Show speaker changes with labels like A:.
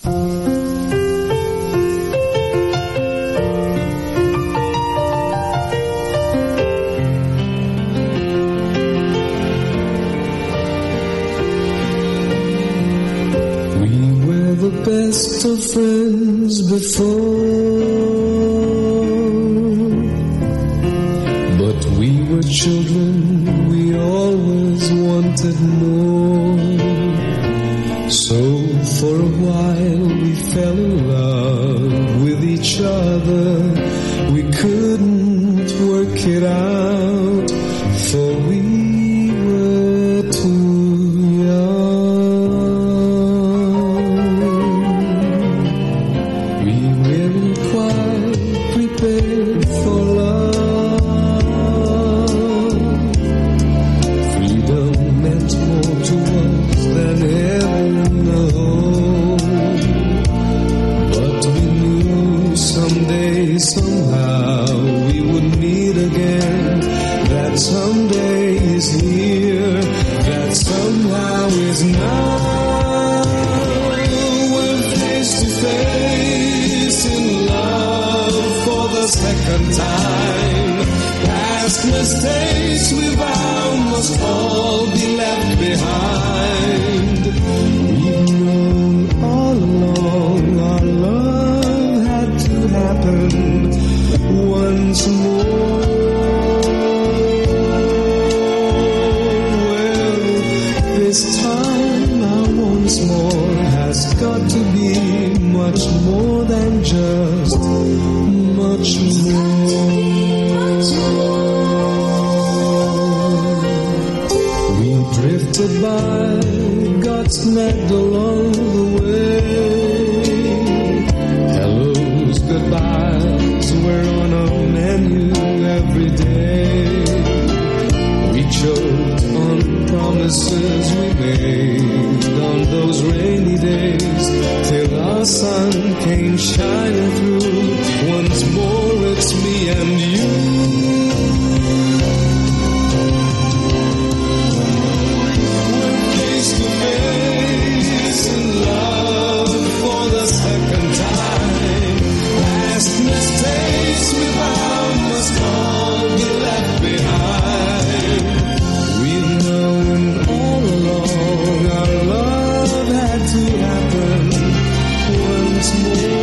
A: Best of friends before, but we were children, we always wanted more. So for a while we fell in love with each other. We couldn't work it out, for we were too mistakes we vow must all be left behind. We've known all along our love had to happen once more. Well, this time now once more has got to be much more than just much more. Drifted by, got snagged along the way. Hellos, goodbyes were on our menu every day. We choked on promises we made on those rainy days, till our sun came shining through. Once more it's me and you. Mistakes we vow must all be left behind. We've known all along our love had to happen once more.